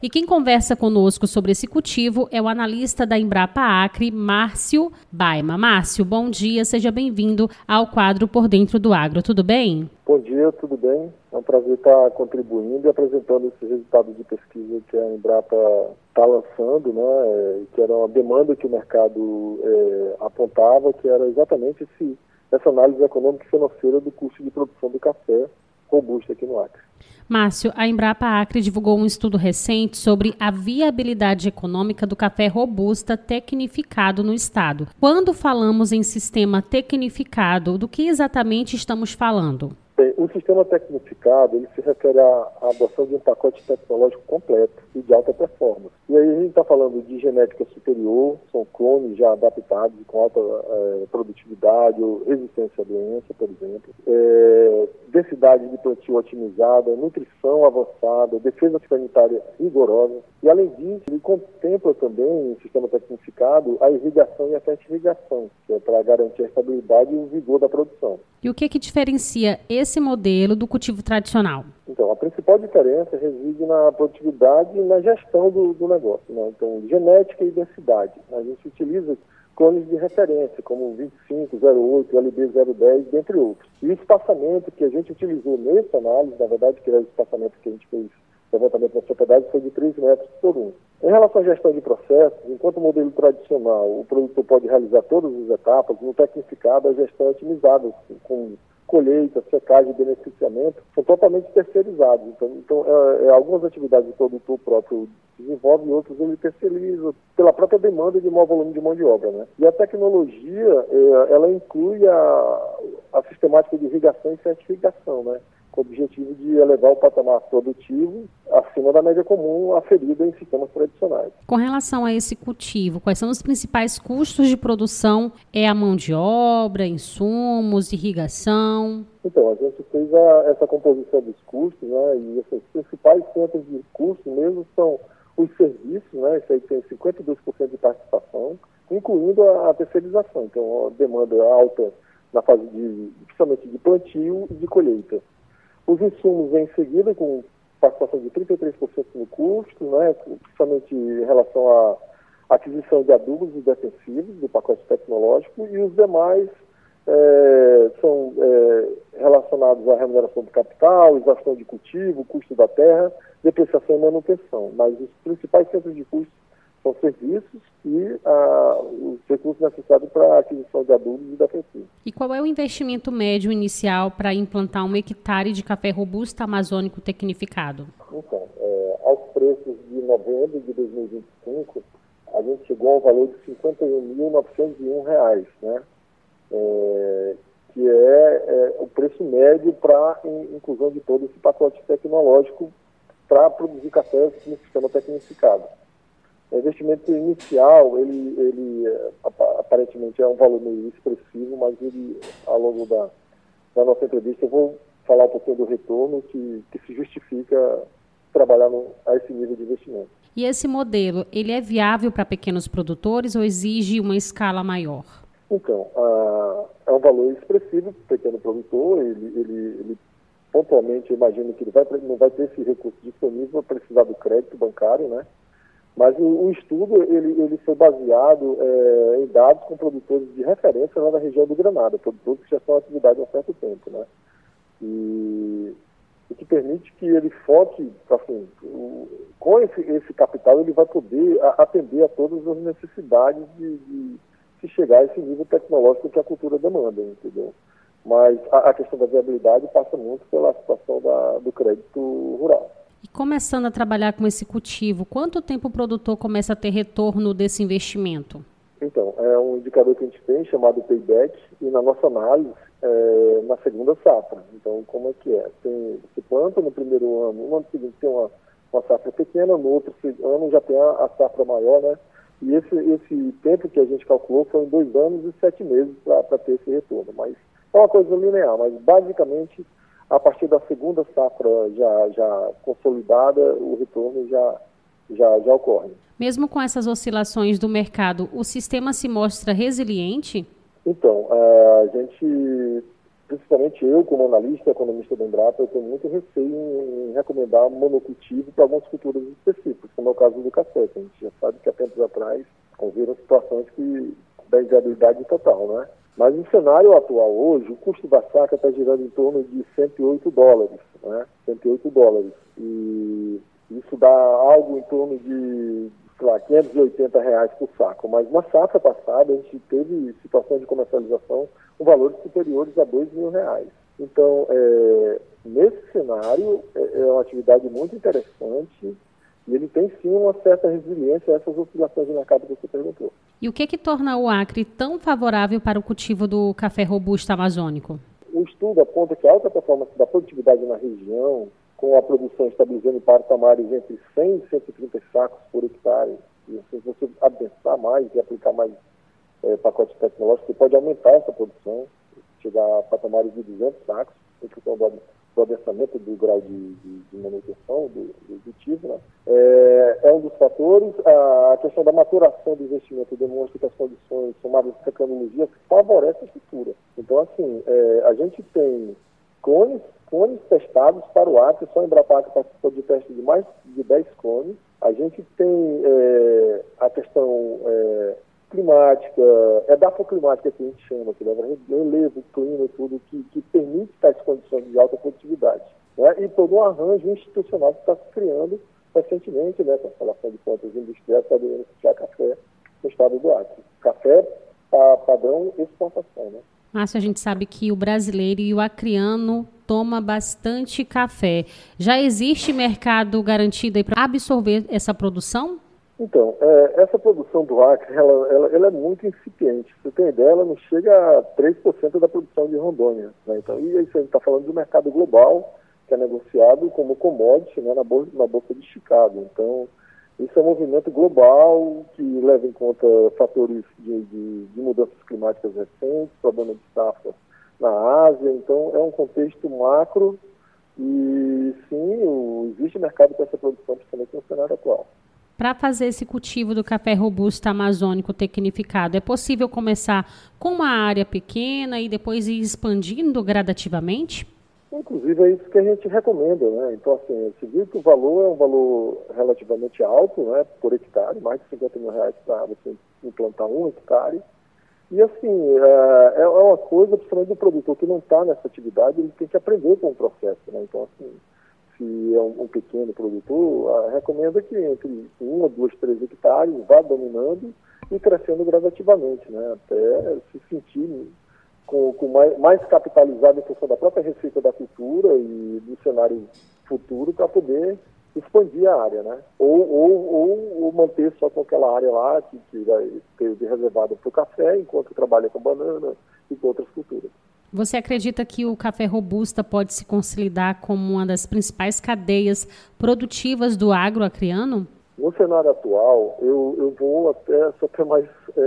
E quem conversa conosco sobre esse cultivo é o analista da Embrapa Acre, Márcio Baima. Márcio, bom dia, seja bem-vindo ao quadro Por Dentro do Agro, tudo bem? Bom dia, tudo bem? É um prazer estar contribuindo e apresentando esses resultados de pesquisa que a Embrapa está lançando, né? Que era uma demanda que o mercado apontava, que era exatamente essa análise econômica e financeira do custo de produção do café robusto aqui no Acre. Márcio, a Embrapa Acre divulgou um estudo recente sobre a viabilidade econômica do café robusta tecnificado no estado. Quando falamos em sistema tecnificado, do que exatamente estamos falando? Bem, o sistema tecnificado, ele se refere à adoção de um pacote tecnológico completo e de alta performance. E aí a gente está falando de genética superior, são clones já adaptados com alta produtividade ou resistência à doença, por exemplo, densidade de plantio otimizada, nutrição avançada, defesa sanitária rigorosa. E além disso, ele contempla também, no sistema tecnificado, a irrigação e a fertirrigação, que é para garantir a estabilidade e o vigor da produção. E o que diferencia esse modelo do cultivo tradicional? Então, a principal diferença reside na produtividade e na gestão do negócio, né? Então, genética e densidade. A gente utiliza clones de referência, como 25, 08, LB 010, dentre outros. E o espaçamento que a gente utilizou nessa análise, na verdade, que era o espaçamento que a gente fez levantamento nas propriedades, foi de 3 metros por 1. Em relação à gestão de processos, enquanto o modelo tradicional, o produtor pode realizar todas as etapas, no tecnificado a gestão é otimizada, com colheita, secagem e beneficiamento, são totalmente terceirizados. Então algumas atividades o produtor próprio desenvolve e outras ele terceiriza pela própria demanda de maior volume de mão de obra, né? E a tecnologia, ela inclui a sistemática de irrigação e certificação, né? Com o objetivo de elevar o patamar produtivo acima da média comum aferida em sistemas tradicionais. Com relação a esse cultivo, quais são os principais custos de produção? É a mão de obra, insumos, irrigação? Então, a gente fez essa composição dos custos, né? E os principais centros de custo mesmo são os serviços, né? Isso aí tem 52% de participação, incluindo a terceirização. Então, a demanda alta na fase principalmente de plantio e de colheita. Os insumos vêm em seguida com participação de 33% no custo, né, principalmente em relação à aquisição de adubos e defensivos do pacote tecnológico, e os demais são relacionados à remuneração do capital, exaustão de cultivo, custo da terra, depreciação e manutenção. Mas os principais centros de custo são serviços e os recursos necessários para a aquisição de adubos e defensivos. E qual é o investimento médio inicial para implantar 1 hectare de café robusto amazônico tecnificado? Então, aos preços de novembro de 2025, a gente chegou ao valor de R$ 51.901, né? Que é o preço médio para a inclusão de todo esse pacote tecnológico para produzir café no sistema tecnificado. O investimento inicial, ele aparentemente é um valor meio expressivo, mas ele, ao longo da nossa entrevista, eu vou falar um pouquinho do retorno que se justifica trabalhar a esse nível de investimento. E esse modelo, ele é viável para pequenos produtores ou exige uma escala maior? Então, é um valor expressivo para o pequeno produtor, ele pontualmente, eu imagino que ele não vai ter esse recurso disponível para precisar do crédito bancário, né? Mas o estudo ele foi baseado em dados com produtores de referência lá na região do Granada, produtores que já estão em atividade há um certo tempo, né? E que permite que ele foque, assim, com esse capital ele vai poder atender a todas as necessidades de se chegar a esse nível tecnológico que a cultura demanda, entendeu? Mas a questão da viabilidade passa muito pela situação do crédito rural. E começando a trabalhar com esse cultivo, quanto tempo o produtor começa a ter retorno desse investimento? Então, é um indicador que a gente tem chamado payback e na nossa análise na segunda safra. Então, como é que é? Se planta no primeiro ano, no ano seguinte tem uma safra pequena, no outro ano já tem a safra maior, né? E esse tempo que a gente calculou foi em 2 anos e 7 meses para ter esse retorno. Mas é uma coisa linear, mas basicamente a partir da segunda safra já consolidada, o retorno já ocorre. Mesmo com essas oscilações do mercado, o sistema se mostra resiliente? Então, a gente principalmente eu, como analista, economista da Embrapa, eu tenho muito receio em recomendar monocultivo para algumas culturas específicas, como é o caso do café, que a gente já sabe que há tempos atrás houveram situações da inviabilidade total, né? Mas no cenário atual hoje, o custo da saca está girando em torno de $108, né? $108. E isso dá algo em torno de, sei lá, R$ 580 por saco. Mas na safra passada, a gente teve situações de comercialização com valores superiores a R$ 2.000. Então, nesse cenário, é uma atividade muito interessante e ele tem sim uma certa resiliência a essas oscilações de mercado que você perguntou. E o que torna o Acre tão favorável para o cultivo do café robusta amazônico? O estudo aponta que a alta performance da produtividade na região, com a produção estabilizando em patamares entre 100 e 130 sacos por hectare, e se você adensar mais e aplicar mais pacotes tecnológicos, você pode aumentar essa produção, chegar a patamares de 200 sacos, em função do adensamento do grau de manutenção do cultivo, né? É um dos fatores. A questão da maturação do investimento demonstra que as condições somadas de tecnologia favorecem a cultura. Então, assim, a gente tem clones testados para o Acre, só a Embrapa Acre participou de teste de mais de 10 clones. A gente tem a questão climática, edafoclimática que a gente chama, que leva relevo, clima e tudo, que permite tais condições de alta produtividade. Né? E todo um arranjo institucional que está se criando recentemente, né, com a instalação de plantas industriais para beneficiar café no estado do Acre. Café padrão exportação, né? Márcio, a gente sabe que o brasileiro e o acreano toma bastante café. Já existe mercado garantido para absorver essa produção? Então, essa produção do Acre, ela é muito incipiente. Você tem ideia, ela não chega a 3% da produção de Rondônia. Né? Então, e isso a gente está falando do mercado global, que é negociado como commodity, né, na Bolsa de Chicago. Então, isso é um movimento global que leva em conta fatores de mudanças climáticas recentes, problema de safra na Ásia. Então, é um contexto macro e, sim, existe mercado para essa produção, principalmente no cenário atual. Para fazer esse cultivo do café robusta amazônico tecnificado, é possível começar com uma área pequena e depois ir expandindo gradativamente? Inclusive, é isso que a gente recomenda, né? Então, assim, você viu que o valor é um valor relativamente alto, né, por hectare, mais de R$ 50 mil para você implantar 1 hectare. E, assim, é uma coisa, principalmente do produtor que não está nessa atividade, ele tem que aprender com o processo, né? Então, assim, se é um pequeno produtor, recomenda que entre 1, 2, 3 hectares vá dominando e crescendo gradativamente, né? Até se sentir com mais capitalizado em função da própria receita da cultura e do cenário futuro para poder expandir a área, né? Ou manter só com aquela área lá que vai ter reservada para o café, enquanto trabalha com banana e com outras culturas. Você acredita que o café robusta pode se consolidar como uma das principais cadeias produtivas do agro acreano? No cenário atual, eu vou até mais...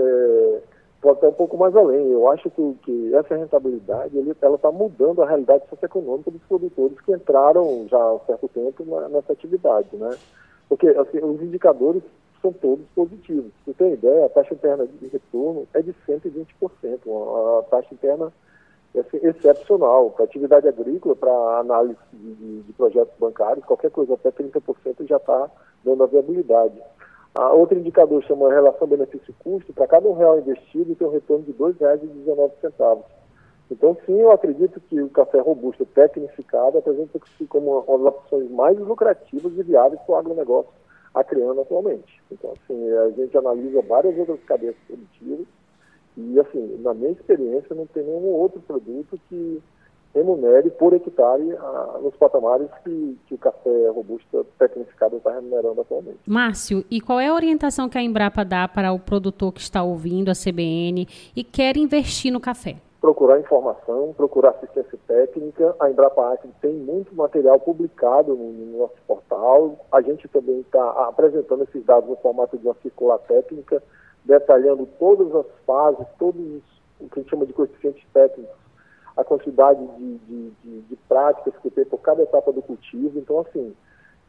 Vou até um pouco mais além. Eu acho que essa rentabilidade ela está mudando a realidade socioeconômica dos produtores que entraram já há um certo tempo nessa atividade, né? Porque assim, os indicadores são todos positivos. Você tem ideia, a taxa interna de retorno é de 120%. A taxa interna é excepcional. Para atividade agrícola, para análise de projetos bancários, qualquer coisa até 30% já está dando a viabilidade. A outro indicador chama relação benefício-custo. Para cada R$1 investido, tem um retorno de R$ 2,19. Então, sim, eu acredito que o café robusto tecnificado apresenta-se como uma das opções mais lucrativas e viáveis para o agronegócio acreano atualmente. Então, assim, a gente analisa várias outras cadeias produtivas e, assim, na minha experiência, não tem nenhum outro produto que remunere por hectare nos patamares que o café robusto tecnificado está remunerando atualmente. Márcio, e qual é a orientação que a Embrapa dá para o produtor que está ouvindo a CBN e quer investir no café? Procurar informação, procurar assistência técnica. A Embrapa Acre tem muito material publicado no nosso portal. A gente também está apresentando esses dados no formato de uma circular técnica, detalhando todas as fases, todos o que a gente chama de coeficientes técnicos, a quantidade de práticas que tem por cada etapa do cultivo. Então, assim,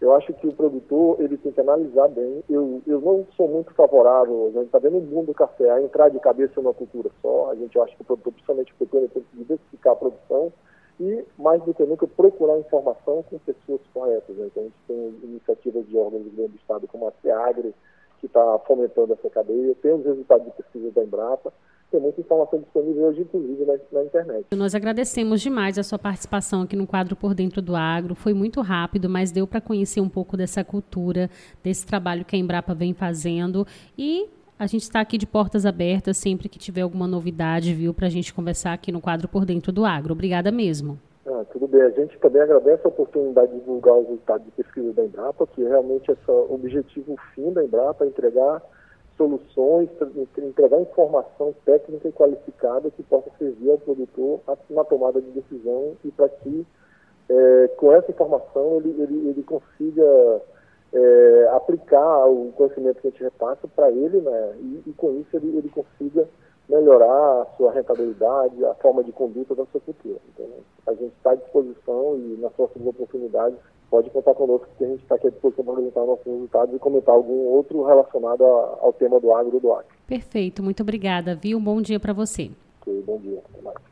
Eu acho que o produtor ele tem que analisar bem. Eu não sou muito favorável, a gente está vendo o boom do café, a entrar de cabeça numa cultura só. A gente acha que o produtor, principalmente o pequeno, tem que diversificar a produção e, mais do que nunca, procurar informação com pessoas corretas. Né? Então, a gente tem iniciativas de órgãos do governo do Estado, como a SEAGRE, que está fomentando essa cadeia. Tem os resultados de pesquisa da Embrapa. Tem muita informação disponível hoje, inclusive, na internet. Nós agradecemos demais a sua participação aqui no quadro Por Dentro do Agro. Foi muito rápido, mas deu para conhecer um pouco dessa cultura, desse trabalho que a Embrapa vem fazendo. E a gente está aqui de portas abertas sempre que tiver alguma novidade, viu, para a gente conversar aqui no quadro Por Dentro do Agro. Obrigada mesmo. Tudo bem. A gente também agradece a oportunidade de divulgar os resultados de pesquisa da Embrapa, que realmente esse objetivo fim da Embrapa é entregar soluções, entregar informação técnica e qualificada que possa servir ao produtor na tomada de decisão e para que, com essa informação, ele consiga aplicar o conhecimento que a gente repassa para ele, né, e com isso ele consiga melhorar a sua rentabilidade, a forma de conduta da sua cultura. Então, a gente está à disposição e nas próximas oportunidades pode contar conosco, que a gente está aqui à disposição para apresentar nossos resultados e comentar algum outro relacionado ao tema do agro do Acre. Perfeito, muito obrigada, viu? Um bom dia para você. Ok, bom dia. Até mais.